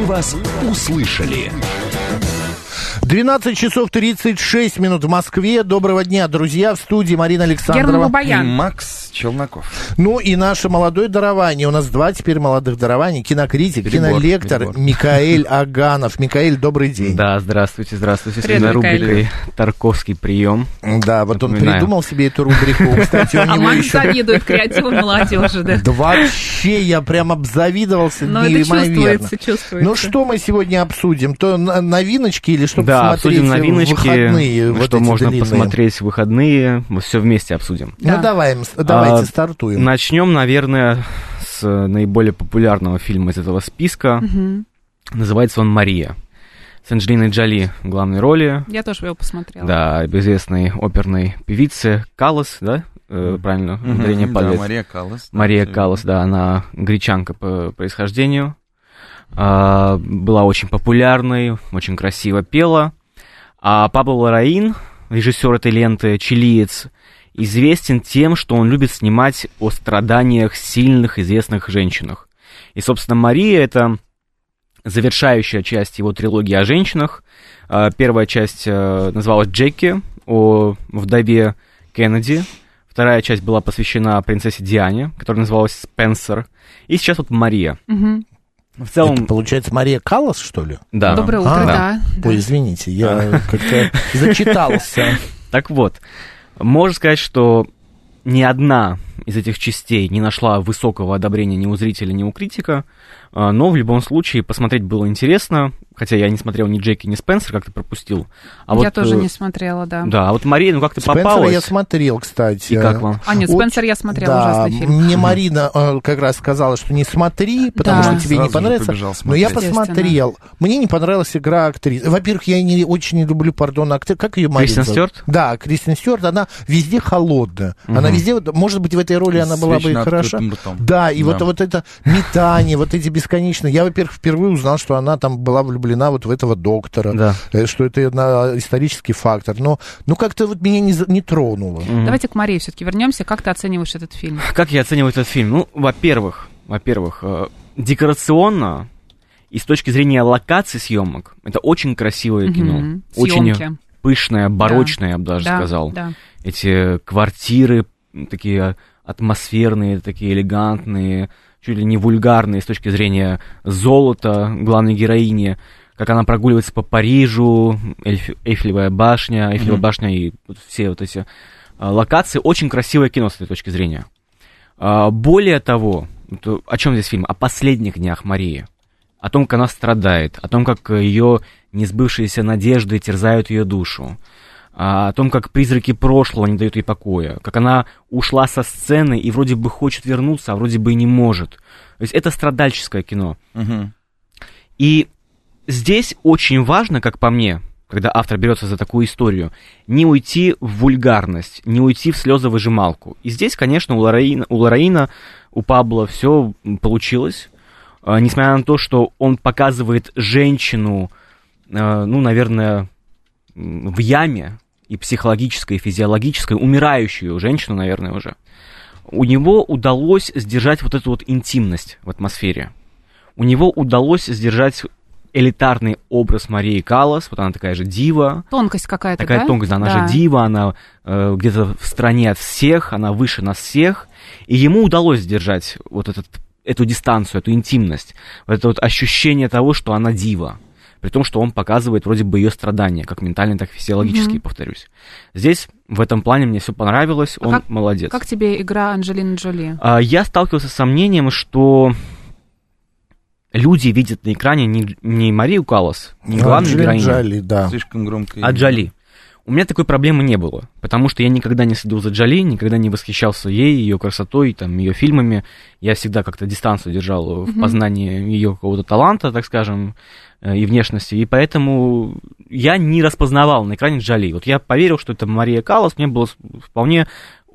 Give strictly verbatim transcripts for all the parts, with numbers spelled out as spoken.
вас услышали. двенадцать часов тридцать шесть минут в Москве. Доброго дня, друзья. В студии Марина Александрова. Макс Челноков. Ну и наше молодое дарование. У нас два теперь молодых дарования. Кинокритик, перебор, кинолектор перебор. Микаэль Аганов. Микаэль, добрый день. Да, здравствуйте, здравствуйте. Привет, с Микаэль. рубрикой «Тарковский прием». Да, вот он Напоминаю. придумал себе эту рубрику. Кстати, он А его Макс еще... завидует креативу молодежи, да? Да вообще, я прям обзавидовался Но это неимоверно. чувствуется, чувствуется. Ну что мы сегодня обсудим? То новиночки или что Да, посмотреть обсудим в новиночки, выходные? Вот что эти можно длинные? посмотреть в выходные. Мы все вместе обсудим. Ну Да. давай, давайте А, стартуем. Начнем, наверное, с наиболее популярного фильма из этого списка. Мгм. Называется он «Мария». С Анджелиной Джоли в главной роли. Я тоже его посмотрела. Да, известной оперной певице Каллас, да? Э, правильно, ударение Да, падает. Мария Каллас. да, Мария всё Каллас, да, она гречанка по происхождению. А, была очень популярной, очень красиво пела. А Пабло Ларраин, режиссер этой ленты, чилиец, известен тем, что он любит снимать о страданиях сильных, известных женщинах. И, собственно, «Мария» — это завершающая часть его трилогии о женщинах. А, Первая часть э, называлась «Джеки», о вдове Кеннеди. Вторая часть была посвящена принцессе Диане, которая называлась «Спенсер». И сейчас вот «Мария». Мгм. В целом, Это, получается, Мария Каллас, что ли? да. Доброе утро, А, да. да. Ой, извините, я как-то зачитался. Так вот, можно сказать, что ни одна из этих частей не нашла высокого одобрения ни у зрителя, ни у критика, а, но в любом случае посмотреть было интересно, хотя я не смотрел ни Джеки, ни Спенсер, как ты пропустил. А Я вот, тоже э, не смотрела, да. Да, а вот Мария, ну как ты Спенсера попалась? я смотрел, кстати. И как вам? А, нет, Очень- Спенсер я смотрела, Да, ужасный фильм. мне Марина э, как раз сказала, что не смотри, потому Да. что тебе Сразу не же понравится. побежал Но я смотреть. посмотрел. Мне не понравилась игра актрисы. Во-первых, я не, очень не люблю, пардон, актер. Как ее Марина Кристен зовут? Стюарт? Да, Кристен Стюарт. Она везде холодная. Она Мгм. везде, может быть, в этой роли она С была бы и вечно хороша. открытым ртом. Да, и Да. Вот, вот это метание, вот эти бесконечные. Я, во-первых, впервые узнал, что она там была влюблена вот в этого доктора. Да. э, Что это на- исторический фактор. Но ну, как-то вот меня не, за- не тронуло. Мгм. Давайте к Марии все-таки вернемся. Как ты оцениваешь этот фильм? Как я оцениваю этот фильм? Ну, во-первых, во-первых, э, декорационно и с точки зрения локаций съемок это очень красивое кино. Мгм. Очень Съемки. пышное, барочное, я бы даже Да, сказал. да. Эти квартиры такие атмосферные, такие элегантные, чуть ли не вульгарные с точки зрения золота главной героини, как она прогуливается по Парижу, Эльф- Эйфелевая башня, Эйфелевая Мгм. башня и вот все вот эти а, локации. Очень красивое кино с этой точки зрения. А, более того, вот о чем здесь фильм? О последних днях Марии. О том, как она страдает, о том, как ее несбывшиеся надежды терзают ее душу, а, о том, как призраки прошлого не дают ей покоя, как она ушла со сцены и вроде бы хочет вернуться, а вроде бы и не может. То есть это страдальческое кино. Мгм. И здесь очень важно, как по мне, когда автор берется за такую историю, не уйти в вульгарность, не уйти в слезовыжималку. И здесь, конечно, у Ларраина, у, Ларраина, у Пабло все получилось. А, несмотря на то, что он показывает женщину, а, ну, наверное, м, в яме, и психологической, и физиологической, умирающую женщину, наверное, уже, у него удалось сдержать вот эту вот интимность в атмосфере. У него удалось сдержать элитарный образ Марии Каллас, вот она такая же дива, Тонкость какая-то, такая да? тонкость, да, она Да. же дива, она э, где-то в стороне от всех, она выше нас всех, и ему удалось сдержать вот этот, эту дистанцию, эту интимность, вот это вот ощущение того, что она дива, при том, что он показывает вроде бы ее страдания, как ментальные, так и физиологические, Мгм. повторюсь. Здесь в этом плане мне все понравилось, А он как- молодец. Как тебе игра Анджелины Джоли? А, Я сталкивался с сомнением, что люди видят на экране не, не Марию Каллас, не главную Анджелина героиню, Джоли, да. Слишком громко. а Джоли. У меня такой проблемы не было, потому что я никогда не следил за Джоли, никогда не восхищался ей, ее красотой, там, ее фильмами. Я всегда как-то дистанцию держал в познании ее какого-то таланта, так скажем, э, и внешности, и поэтому я не распознавал на экране Джоли. Вот я поверил, что это Мария Каллас, мне было вполне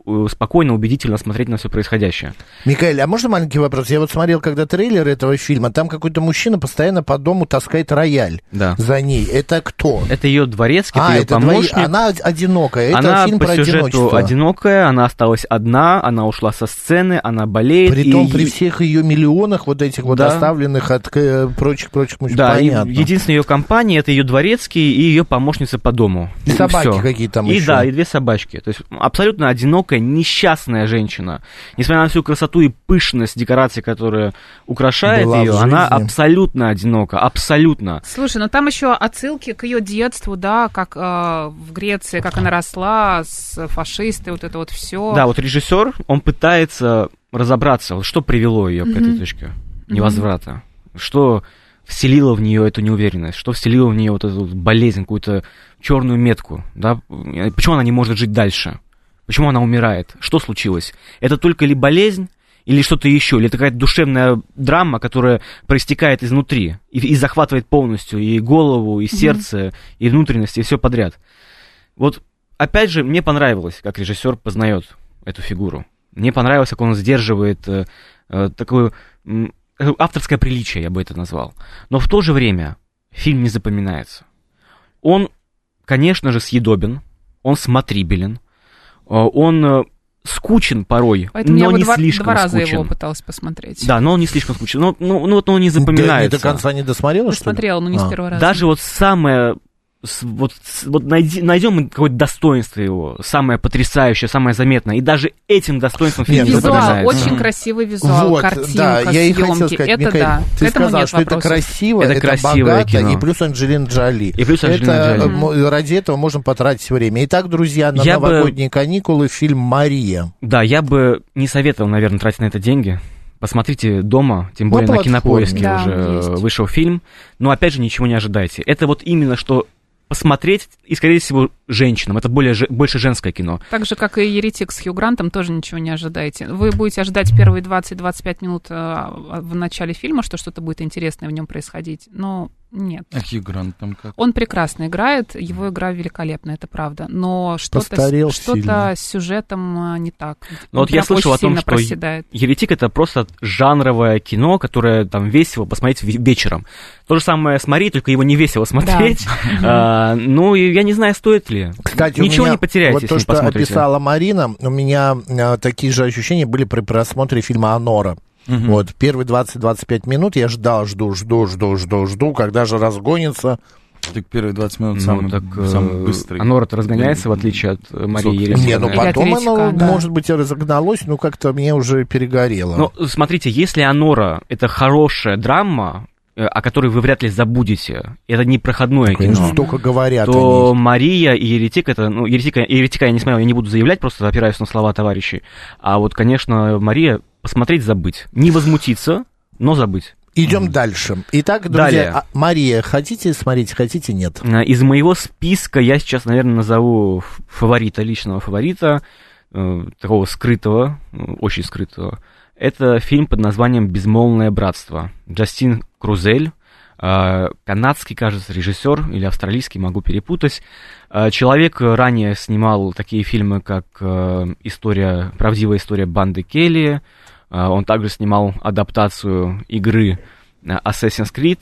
спокойно, убедительно смотреть на все происходящее. Микаэль, а можно маленький вопрос? Я вот смотрел, когда трейлер этого фильма, там какой-то мужчина постоянно по дому таскает рояль Да. за ней. Это кто? Это ее дворецкий, а, это ее это помощник. двои... Она одинокая. Это она фильм по про сюжету одиночество. одинокая, она осталась одна, она ушла со сцены, она болеет. Притом и... при всех ее миллионах вот этих вот Да. оставленных от прочих-прочих мужчин. Да, и Понятно. единственная ее компания — это ее дворецкий и ее помощница по дому. И собаки Всё. какие там И еще. да, и две собачки. То есть абсолютно одинокая, несчастная женщина. Несмотря на всю красоту и пышность декораций, которая украшает Была в ее, она жизни. абсолютно одинока, абсолютно. Слушай, ну там еще отсылки к ее детству, да, как э, в Греции, как она росла с фашистой, вот это вот все. Да, вот режиссер, он пытается разобраться, вот что привело ее к этой точке невозврата, что вселило в нее эту неуверенность, что вселило в нее вот эту болезнь, какую-то черную метку, да, почему она не может жить дальше, почему она умирает, что случилось, это только ли болезнь, или что-то еще, или это какая-то душевная драма, которая проистекает изнутри и, и захватывает полностью и голову, и сердце, mm-hmm. и внутренности, и все подряд. Вот, опять же, мне понравилось, как режиссер познает эту фигуру. Мне понравилось, как он сдерживает э, э, такое э, авторское приличие, я бы это назвал. Но в то же время фильм не запоминается. Он, конечно же, съедобен, он смотрибелен, э, он э, скучен порой, Поэтому но я не два, слишком два раза скучен. его пыталась посмотреть. Да, но он не слишком скучен. Ну, ну, ну вот он не запоминается. До, до конца не досмотрела, что ли? Досмотрела, но не а. с первого раза. Даже вот самое... Вот, вот найди, найдем мы какое-то достоинство его, самое потрясающее, самое заметное, и даже этим достоинством фильм не Визуал, запоминается. очень красивый визуал, вот, картинка, да, я и хотел съемки, сказать, это Микаэль, да, ты к этому сказал, нет что вопросов. это красиво, Это это, красивое богато, кино. и плюс Анджелина Джоли. И плюс Анджелина это, Джоли. м- ради этого можно потратить время. Итак, друзья, на Я бы- новогодние каникулы фильм «Мария». Да, я бы не советовал, наверное, тратить на это деньги. Посмотрите дома, тем более На на, Кинопоиске платформе. Да, уже есть. вышел фильм. Но опять же ничего не ожидайте. Это вот именно что посмотреть, и, скорее всего, женщинам. Это более, же- больше женское кино. Так же, как и «Еретик» с Хью Грантом, тоже ничего не ожидайте. Вы будете ожидать первые двадцать-двадцать пять минут э, в начале фильма, что что-то будет интересное в нем происходить, но нет. А Хью Грант там как? Он прекрасно играет, его игра великолепна, это правда, но что-то, Постарел с, что-то сильно. с сюжетом э, не так. Но Он вот я прям слышал очень о том, сильно что проседает. «Еретик» — это просто жанровое кино, которое там весело посмотреть ве- вечером. То же самое с «Марией», только его не весело смотреть. А, ну, и я не знаю, стоит ли. Кстати, у Ничего меня не потеряете, вот если то, что посмотрите. описала Марина, у меня а, такие же ощущения были при просмотре фильма «Анора». Мгм. Вот, первые двадцать-двадцать пять минут я ждал, жду, жду, жду, жду, жду, когда же разгонится. Так первые двадцать минут Ну, самый, так, самый э, быстрый. Анора-то разгоняется, в отличие от э, Марии Высокий. Еретика. Не, ну Или потом от оно, Еретика, да. может быть, и разогналось, но как-то мне уже перегорело. Ну, смотрите, если «Анора» — это хорошая драма, э, о которой вы вряд ли забудете, это не проходное Конечно, кино, столько говорят то о ней. «Мария» и «Еретик» — это, ну, «Еретика», «Еретика» я не смотрел, я не буду заявлять, просто опираюсь на слова товарищей, а вот, конечно, «Мария» посмотреть, забыть. Не возмутиться, но забыть. Идем дальше. Итак, друзья, Далее. а, Мария, хотите смотреть, хотите нет? Э, Из моего списка я сейчас, наверное, назову ф- фаворита, личного фаворита, э, такого скрытого, э, очень скрытого. Это фильм под названием «Безмолвное братство». Джастин Крузель, э, канадский, кажется, режиссер, или австралийский, могу перепутать. Э, человек ранее снимал такие фильмы, как э, история, правдивая история банды Келли. Э, он также снимал адаптацию игры э, Assassin's Creed.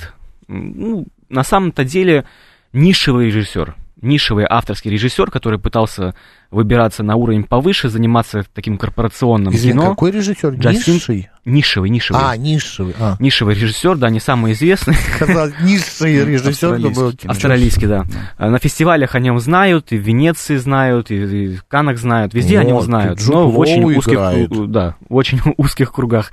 Ну, на самом-то деле нишевый режиссер, нишевый авторский режиссер, который пытался выбираться на уровень повыше, заниматься таким корпорационным Извини, кино. какой режиссер? Джастин- Низший? Нишевый, нишевый. А, низший. А. Нишевый режиссер, да, не самый известный. Сказал, низший режиссер. думаю, Австралийский. Австралийский, да. На фестивалях о нем знают, и в Венеции знают, и, и в Каннах знают, везде о нем Вот, знают, и Джуд но в Лоу очень узких, играет. у- да, в очень узких кругах.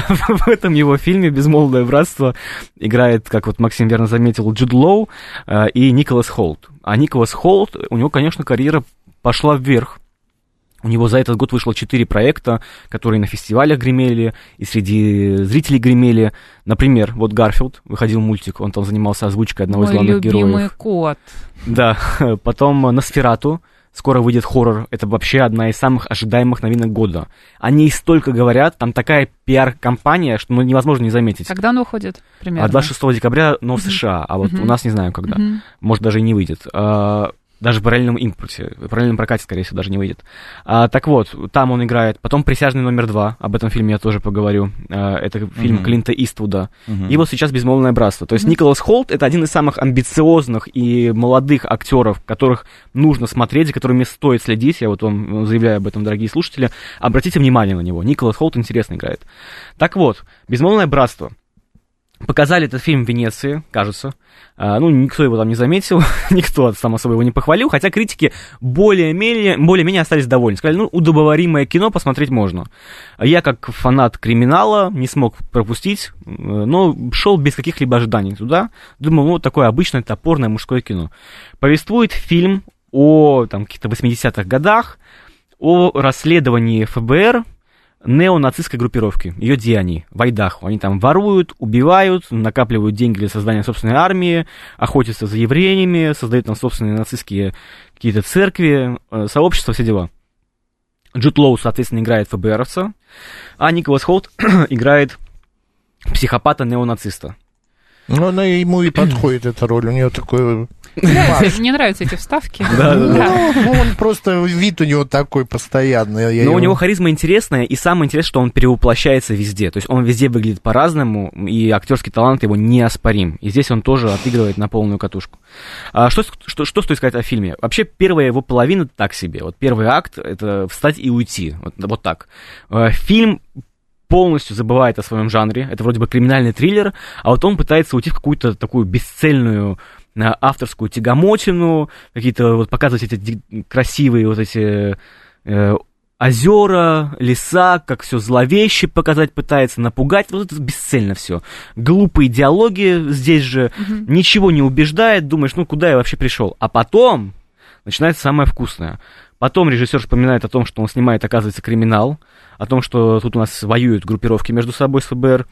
В этом его фильме «Безмолвное братство» играет, как вот Максим верно заметил, Джуд Лоу э, и Николас Холт. А Николас Холт, у него, конечно, карьера пошла вверх. У него за этот год вышло четыре проекта, которые на фестивалях гремели, и среди зрителей гремели. Например, вот «Гарфилд», выходил мультик, он там занимался озвучкой одного из Мой главных любимый героев. кот. Да, потом «Носферату», скоро выйдет хоррор, это вообще одна из самых ожидаемых новинок года. О ней столько говорят, там такая пиар-компания, что ну, невозможно не заметить. Когда он уходит примерно? А двадцать шестого декабря, но в США, а вот Мгм. у нас не знаю когда. Мгм. Может, даже и не выйдет. А, Даже в параллельном импорте, в параллельном прокате, скорее всего, даже не выйдет. А, так вот, там он играет. Потом «Присяжный номер два», об этом фильме я тоже поговорю. А, это фильм uh-huh. Клинта Иствуда. Uh-huh. И вот сейчас «Безмолвное братство». То есть uh-huh. Николас Холт — это один из самых амбициозных и молодых актеров, которых нужно смотреть, за которыми стоит следить. Я вот вам заявляю об этом, дорогие слушатели. Обратите внимание на него. Николас Холт интересно играет. Так вот, «Безмолвное братство». Показали этот фильм в Венеции, кажется. А, ну, никто его там не заметил, никто, само собой, его не похвалил, хотя критики более-менее, более-менее остались довольны. Сказали, ну, удобоваримое кино, посмотреть можно. Я, как фанат криминала, не смог пропустить, но шел без каких-либо ожиданий туда. Думал, ну, вот такое обычное топорное мужское кино. Повествует фильм о там, каких-то восьмидесятых годах, о расследовании эф бэ эр, неонацистской группировки, ее деяний в Айдахо. Они там воруют, убивают, накапливают деньги для создания собственной армии, охотятся за евреями, создают там собственные нацистские какие-то церкви, сообщества, все дела. Джуд Лоу, соответственно, играет эф бэ эровца, а Николас Холт играет психопата-неонациста. Ну, она ему и подходит, эта роль. У нее такой... Мне нравятся эти вставки. Да, да, да. Ну, он просто, вид у него такой постоянный. Но у него харизма интересная, и самое интересное, что он перевоплощается везде. То есть он везде выглядит по-разному, и актерский талант его неоспорим. И здесь он тоже отыгрывает на полную катушку. А что, что, что стоит сказать о фильме? Вообще, первая его половина так себе. Вот первый акт — это встать и уйти. Вот, вот так. Фильм полностью забывает о своем жанре. Это вроде бы криминальный триллер, а вот он пытается уйти в какую-то такую бесцельную авторскую тягомотину, какие-то вот показывать эти красивые вот эти э, озера, леса, как все зловеще показать пытается, напугать. Вот это бесцельно все. Глупые диалоги здесь же, mm-hmm. ничего не убеждает, думаешь, ну куда я вообще пришел? А потом начинается самое вкусное. Потом режиссер вспоминает о том, что он снимает, оказывается, криминал, о том, что тут у нас воюют группировки между собой с эф бэ эр,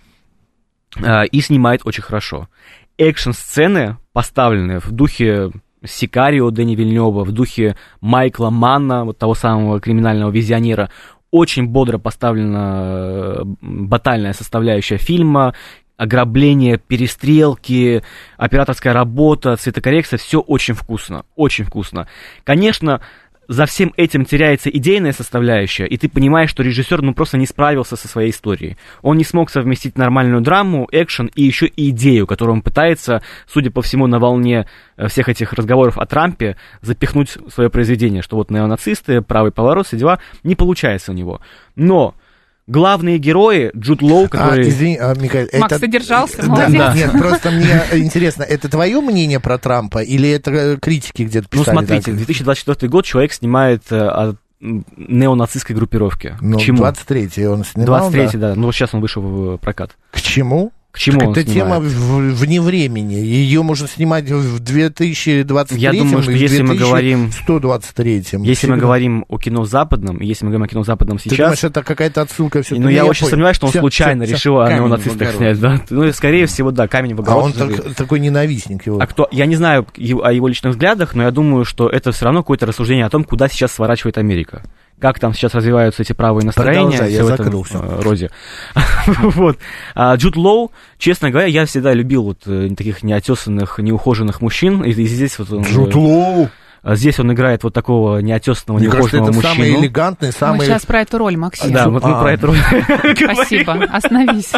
э, и снимает очень хорошо. Экшн-сцены поставлены в духе Сикарио Дэни Вильнёва, в духе Майкла Манна, вот того самого криминального визионера. Очень бодро поставлена батальная составляющая фильма, ограбление, перестрелки, операторская работа, цветокоррекция, все очень вкусно, очень вкусно. Конечно, за всем этим теряется идейная составляющая, и ты понимаешь, что режиссер ну, просто не справился со своей историей. Он не смог совместить нормальную драму, экшен и еще и идею, которую он пытается, судя по всему, на волне всех этих разговоров о Трампе, запихнуть в свое произведение, что вот неонацисты, правый поворот, все дела, не получается у него. Но главные герои, Джуд Лоу, который... А, извини, а, Микаэль, Макс это... содержался, да, молодец. да. Нет, просто мне интересно, это твое мнение про Трампа или это критики где-то писали? Ну, смотрите, две тысячи двадцать четвёртый год человек снимает о неонацистской группировке. Ну, к чему? двадцать третий он снимал, двадцать третий, да. да. Ну, вот сейчас он вышел в прокат. К чему? К чему так он это снимает? тема в, вне времени. Ее можно снимать в две тысячи двадцать третьем. Я думаю, что и если мы говорим... сто двадцать третьем. Если Всегда. мы говорим о кино западном, и если мы говорим о кино западном сейчас... Ты думаешь, это какая-то отсылка все-таки? Ну, я, я очень понял. сомневаюсь, что он всё, случайно всё, решил всё. о неонацистах снять, да? Ну, скорее всего, да, камень в огород. А он так, такой ненавистник его. А кто... Я не знаю о его личных взглядах, но я думаю, что это все равно какое-то рассуждение о том, куда сейчас сворачивает Америка. Как там сейчас развиваются эти правые настроения, Продолжай, все я в этом закрылся. роде. Вот. А Джуд Лоу, честно говоря, я всегда любил вот таких неотесанных, неухоженных мужчин. И здесь вот он... Джуд Лоу! Здесь он играет вот такого неотесанного, Мне кажется, неухоженного это мужчину. самый элегантный, самый... Мы сейчас про эту роль, Максим. Да, вот мы А. про эту роль. Спасибо, остановись.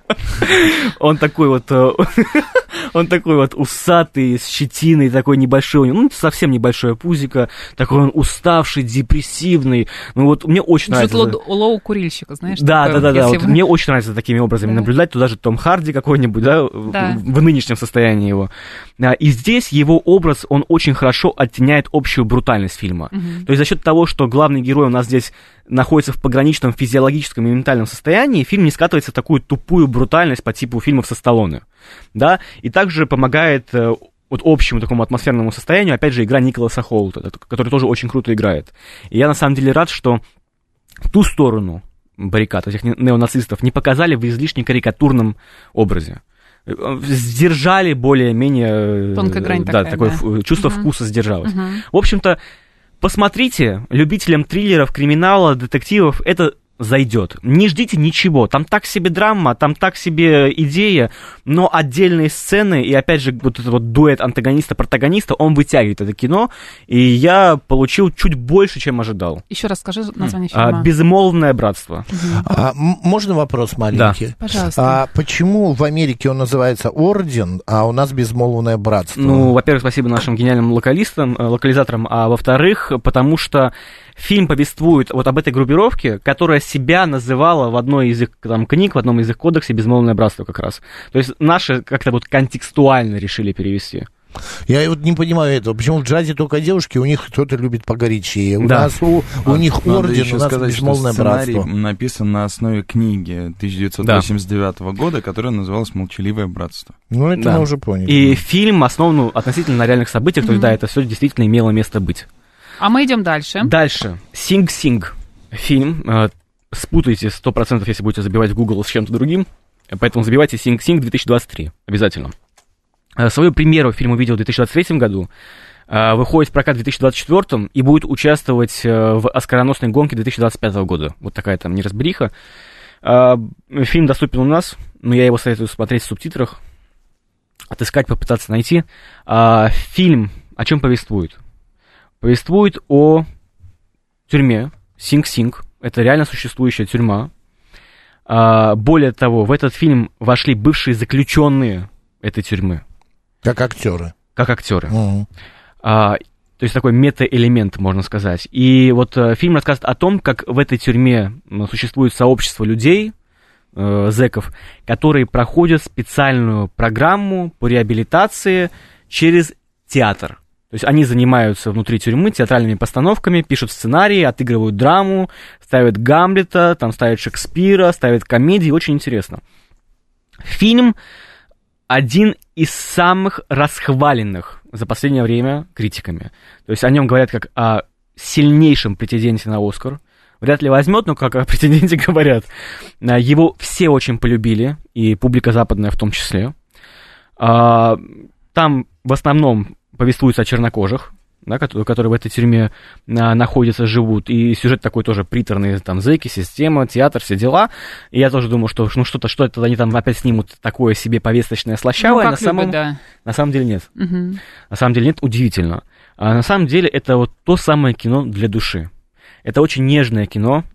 Он такой вот, он такой вот усатый, с щетиной, такой небольшой, ну, совсем небольшое пузико, такой он уставший, депрессивный. Ну, вот мне очень Джуд нравится... Лоу курильщика, знаешь? Да, да, такой, да, да. если Вот вы- мне очень нравится такими образами Да. наблюдать. Туда же Том Харди какой-нибудь, да, в- Да. в нынешнем состоянии его. А, И здесь его образ, он очень хорошо оттеняет общую брутальность фильма. Мгм. То есть за счет того, что главный герой у нас здесь находится в пограничном физиологическом и ментальном состоянии, фильм не скатывается в такую тупую брутальность по типу фильмов со Сталлоне. Да? И также помогает э, вот общему такому атмосферному состоянию, опять же, игра Николаса Холта, который тоже очень круто играет. И я на самом деле рад, что ту сторону баррикад этих не- неонацистов не показали в излишне карикатурном образе. Э, Сдержали более-менее... э, Тонкая грань да, такая, такое да. ф- чувство Мгм. вкуса сдержалось. Мгм. В общем-то, посмотрите, любителям триллеров, криминала, детективов, это зайдет. Не ждите ничего. Там так себе драма, там так себе идея, но отдельные сцены, и опять же, вот этот вот дуэт антагониста-протагониста, он вытягивает это кино, и я получил чуть больше, чем ожидал. Еще раз скажи название фильма. А, «Безмолвное братство». Угу. А, м- можно вопрос маленький? Да. Пожалуйста. А почему в Америке он называется «Орден», а у нас «Безмолвное братство»? Ну, во-первых, спасибо нашим гениальным локалистам, локализаторам, а во-вторых, потому что фильм повествует вот об этой группировке, которая себя называла в одной из их там, книг, в одном из их кодексов «Безмолвное братство» как раз. То есть наши как-то вот контекстуально решили перевести. Я вот не понимаю этого. Почему в джазе только девушки, у них кто-то любит погорячее. У Да. нас у, у них Надо орден, еще у нас сказать, «Безмолвное что сценарий братство». написан на основе книги тысяча девятьсот восемьдесят девятого да. года, которая называлась «Молчаливое братство». Ну, это Да. мы уже поняли. И фильм основан ну, относительно на реальных событиях, то есть, Мгм. да, это все действительно имело место быть. А мы идем дальше. Дальше. Sing Sing. Фильм. Э, спутайте сто процентов, если будете забивать в Google с чем-то другим. Поэтому забивайте Sing Sing две тысячи двадцать три. Обязательно. Э, свою премьеру фильм увидел в две тысячи двадцать третьем году. Э, выходит в прокат в две тысячи двадцать четвёртом и будет участвовать э, в оскароносной гонке две тысячи двадцать пятого года. Вот такая там неразбериха. Э, фильм доступен у нас, но я его советую смотреть в субтитрах. Отыскать, попытаться найти. Э, фильм о чем повествует? Повествует о тюрьме Sing Sing. Это реально существующая тюрьма. А, более того, в этот фильм вошли бывшие заключенные этой тюрьмы. Как актеры. Как актеры. Угу. А, то есть такой мета-элемент, можно сказать. И вот а, фильм рассказывает о том, как в этой тюрьме ну, существует сообщество людей, э, зэков, которые проходят специальную программу по реабилитации через театр. То есть они занимаются внутри тюрьмы театральными постановками, пишут сценарии, отыгрывают драму, ставят Гамлета, там ставят Шекспира, ставят комедии, очень интересно. Фильм один из самых расхваленных за последнее время критиками. То есть о нем говорят как о сильнейшем претенденте на Оскар. Вряд ли возьмет, но как о претенденте говорят. Его все очень полюбили, и публика западная в том числе. Там в основном повествуется о чернокожих, да, которые, которые в этой тюрьме а, находятся, живут, и сюжет такой тоже приторный, там, зэки, система, театр, все дела, и я тоже думаю, что ну что-то, что это они там опять снимут такое себе повесточное слащавое, Ну, на, как самом, любят, да. на самом деле нет, Угу. на самом деле нет, удивительно, а на самом деле это вот то самое кино для души, это очень нежное кино,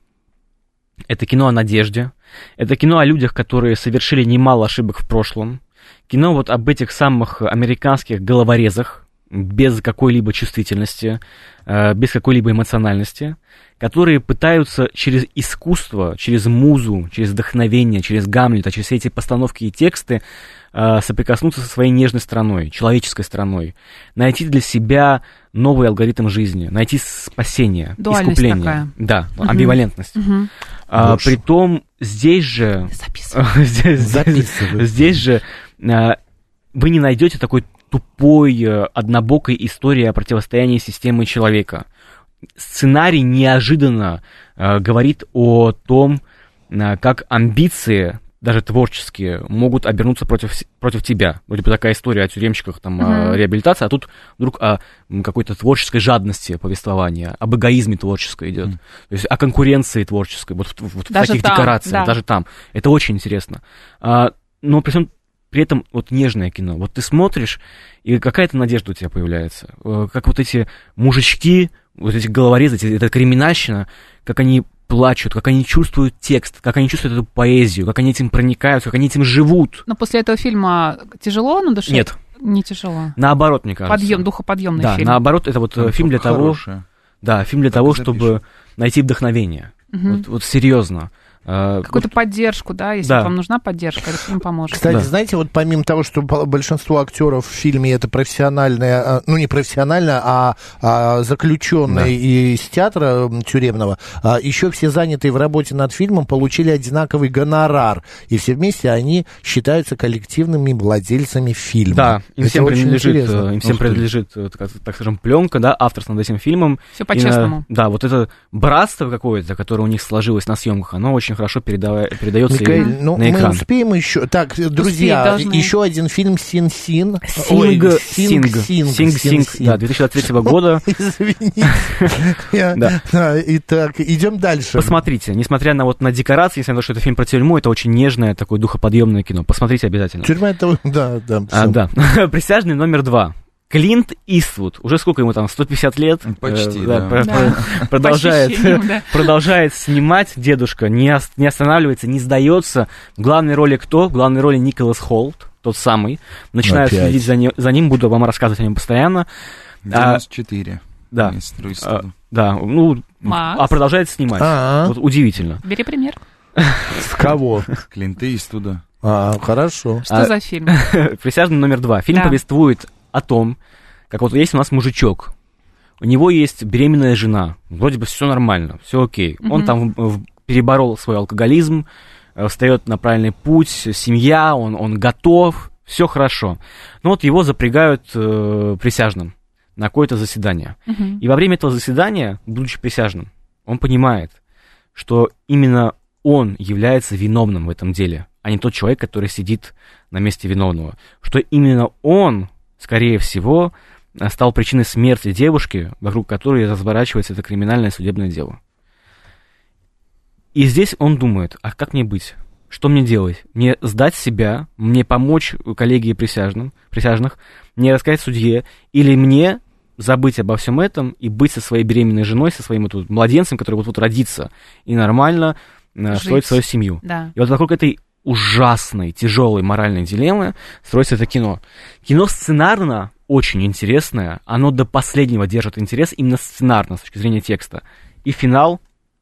это кино о надежде, это кино о людях, которые совершили немало ошибок в прошлом, кино вот об этих самых американских головорезах, без какой-либо чувствительности, без какой-либо эмоциональности, которые пытаются через искусство, через музу, через вдохновение, через Гамлета, через все эти постановки и тексты соприкоснуться со своей нежной стороной, человеческой стороной, найти для себя новый алгоритм жизни, найти спасение, Дуальность искупление. такая. Да, Угу. амбивалентность. Угу. А, притом здесь же... здесь, здесь, здесь же а, вы не найдете такой тупой, однобокой истории о противостоянии системы и человека. Сценарий неожиданно э, говорит о том, э, как амбиции, даже творческие, могут обернуться против, против тебя. Вроде бы такая история о тюремщиках, там, Mm-hmm. о реабилитации, а тут вдруг о какой-то творческой жадности повествования, об эгоизме творческой идет. Mm-hmm. То есть о конкуренции творческой, вот, вот в таких там, декорациях, да. даже там. Это очень интересно. А, но при всем При этом вот нежное кино. Вот ты смотришь, и какая-то надежда у тебя появляется. Как вот эти мужички, вот эти головорезы, эти, эта криминальщина, как они плачут, как они чувствуют текст, как они чувствуют эту поэзию, как они этим проникаются, как они этим живут. Но после этого фильма тяжело на душе? Нет. Не тяжело. Наоборот, мне кажется. Подъем, духоподъемный да, фильм. наоборот, это вот Там фильм для того, да, фильм для так того, и чтобы найти вдохновение. Угу. Вот, вот серьезно. Какую-то вот, поддержку, да, если да. вам нужна поддержка, этот фильм поможет. Кстати, Да. знаете, вот помимо того, что большинство актеров в фильме это профессиональные, ну не профессионально, а, а заключенные Да. из театра тюремного, а, еще все занятые в работе над фильмом получили одинаковый гонорар, и все вместе они считаются коллективными владельцами фильма. да, им Это всем очень принадлежит, интересно. э, им всем Ух ты. принадлежит, э, так, так скажем, пленка, да, авторство над этим фильмом. Все И, по-честному. э, да, вот это братство какое-то, которое у них сложилось на съемках, оно очень очень хорошо переда... передается Микаэль, и ну, на экран. Мы успеем еще. Так, друзья, Успеть еще один фильм «Син-Син». Синг, Ой, Синг, Синг, Синг, Синг, да, две тысячи двадцать третьего года. Извините. Итак, идем дальше. Посмотрите, несмотря на вот на декорации, несмотря на то, что это фильм про тюрьму, это очень нежное, такое духоподъемное кино. Посмотрите обязательно. Тюрьма это, да, да. А, да. Присяжный номер два. Клинт Иствуд, уже сколько ему там, сто пятьдесят лет? Почти, э, да. да. Да. Продолжает, да. продолжает снимать дедушка, не, ос- не останавливается, не сдается. В главной роли кто? В главной роли Николас Холт, тот самый. Начинаю Опять. следить за, не, за ним, буду вам рассказывать о нем постоянно. девяносто четыре. Да, а, да, ну, Макс. а продолжает снимать. А-а. Вот удивительно. Бери пример. С кого? Клинты Иствуда. А, хорошо. Что А- за фильм? Присяжный номер два. Фильм Да. повествует о том, как вот есть у нас мужичок, у него есть беременная жена, вроде бы все нормально, все окей. Он Мгм. там в- переборол свой алкоголизм, э, встает на правильный путь, семья, он, он готов, все хорошо. Но вот его запрягают э, присяжным на какое-то заседание. Мгм. И во время этого заседания, будучи присяжным, он понимает, что именно он является виновным в этом деле, а не тот человек, который сидит на месте виновного. Что именно он, скорее всего, стал причиной смерти девушки, вокруг которой разворачивается это криминальное судебное дело. И здесь он думает, а как мне быть? Что мне делать? Мне сдать себя, мне помочь коллеге присяжным, присяжных, мне рассказать судье, или мне забыть обо всем этом и быть со своей беременной женой, со своим вот, вот, младенцем, который вот-вот родится, и нормально э, строить свою семью. Да. И вот вокруг этой ужасной, тяжелой моральной дилеммы строится это кино. Кино сценарно очень интересное, оно до последнего держит интерес именно сценарно, с точки зрения текста. И финал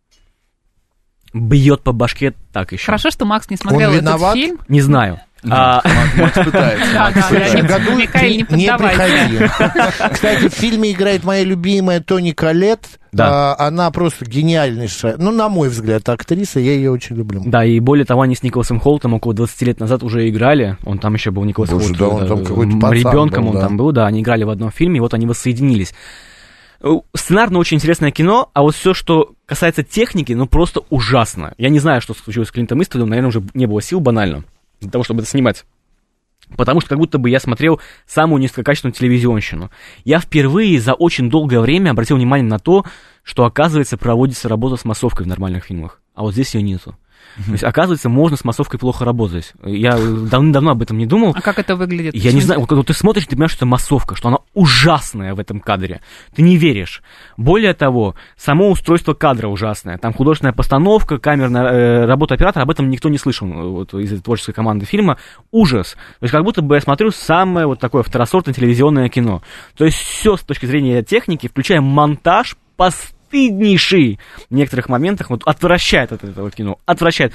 бьет по башке так еще. Хорошо, что Макс не смотрел этот виноват? фильм. Не знаю. А, Макс пытается. Да, Макс да, В следующем не- пытается. году Микаэль, не ты не поддавайся. приходи. Кстати, в фильме играет моя любимая Тони Коллетт. Да. А, Она просто гениальнейшая. Ну, на мой взгляд, актриса, я ее очень люблю. да, и более того, они с Николасом Холтом около двадцать лет назад уже играли. Он там еще был, Николас Боже, Холт. да, он там какой-то пацан ребенком был, он да. там был, да, они играли в одном фильме, и вот они воссоединились. Сценарно очень интересное кино, а вот все, что касается техники, ну просто ужасно. Я не знаю, что случилось с Клинтом Иствудом, наверное, уже не было сил банально для того, чтобы это снимать. Потому что как будто бы я смотрел самую низкокачественную телевизионщину. Я впервые за очень долгое время обратил внимание на то, что, оказывается, проводится работа с массовкой в нормальных фильмах. А вот здесь ее нету. То есть, оказывается, можно с массовкой плохо работать. Я давно-давно об этом не думал. А как это выглядит? Я не знаю, вот когда ты смотришь, ты понимаешь, что это массовка, что она ужасная в этом кадре. Ты не веришь. Более того, само устройство кадра ужасное. Там художественная постановка, камерная э, работа оператора, об этом никто не слышал вот, из творческой команды фильма. Ужас. То есть как будто бы я смотрю самое вот такое второсортное телевизионное кино. То есть все с точки зрения техники, включая монтаж, постыднейший в некоторых моментах, вот отвращает от этого кино, отвращает.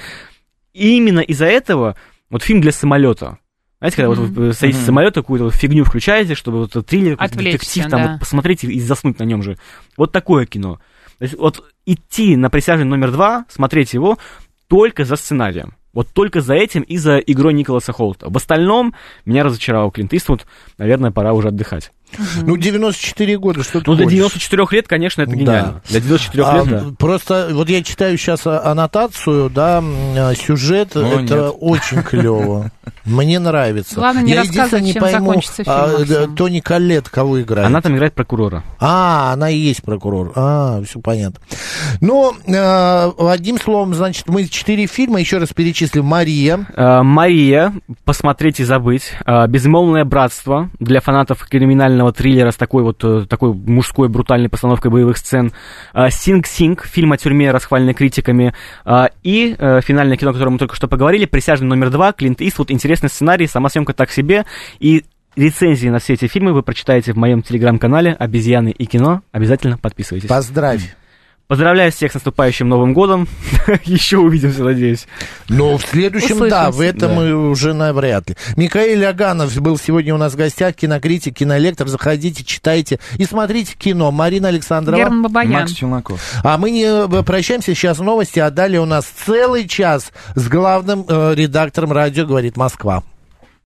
И именно из-за этого вот фильм для самолета. Знаете, когда Mm-hmm. вот вы садитесь Mm-hmm. в самолет, какую-то вот фигню включаете, чтобы вот триллер, Отвлечься, детектив, там да. вот посмотреть и заснуть на нем же. Вот такое кино. То есть вот идти на «Присяжный номер два», смотреть его только за сценарием. Вот только за этим и за игрой Николаса Холта. В остальном меня разочаровал Клинт Иствуд. Наверное, пора уже отдыхать. Ну, девяносто четыре года, что ты Ну, для хочешь? девяноста четырёх лет, конечно, это Да. гениально. Для девяноста четырёх А, лет, да. Просто вот я читаю сейчас аннотацию, да, м, сюжет, О, это нет. очень клево. Мне нравится. Главное, не Я рассказывать, единственное чем закончится фильм, а, Максим. да, Тони Коллетт кого играет? Она там играет прокурора. А, она и есть прокурор. А, все понятно. Ну, э, одним словом, значит, мы четыре фильма, еще раз перечислим. «Мария». Э, Мария, посмотреть и забыть. Э, «Безмолвное братство» для фанатов криминального триллера с такой вот э, такой мужской брутальной постановкой боевых сцен. Э, «Синг-Синг», фильм о тюрьме, расхваленный критиками. Э, и э, финальное кино, о котором мы только что поговорили, «Присяжный номер два», Клинт Иствуд. Интересный сценарий, сама съемка так себе. И рецензии на все эти фильмы вы прочитаете в моем телеграм-канале «Обезьяны и кино». Обязательно подписывайтесь. Поздравь. Поздравляю всех с наступающим Новым годом. Еще увидимся, надеюсь. Ну, в следующем, да, Услышимся. в этом Да. мы уже навряд ли. Микаэль Аганов был сегодня у нас в гостях, кинокритик, кинолектор. Заходите, читайте и смотрите кино. Марина Александрова. Герман Бабаян. Макс Челноков. А мы не прощаемся, сейчас новости, а далее у нас целый час с главным э, редактором «Радио говорит Москва».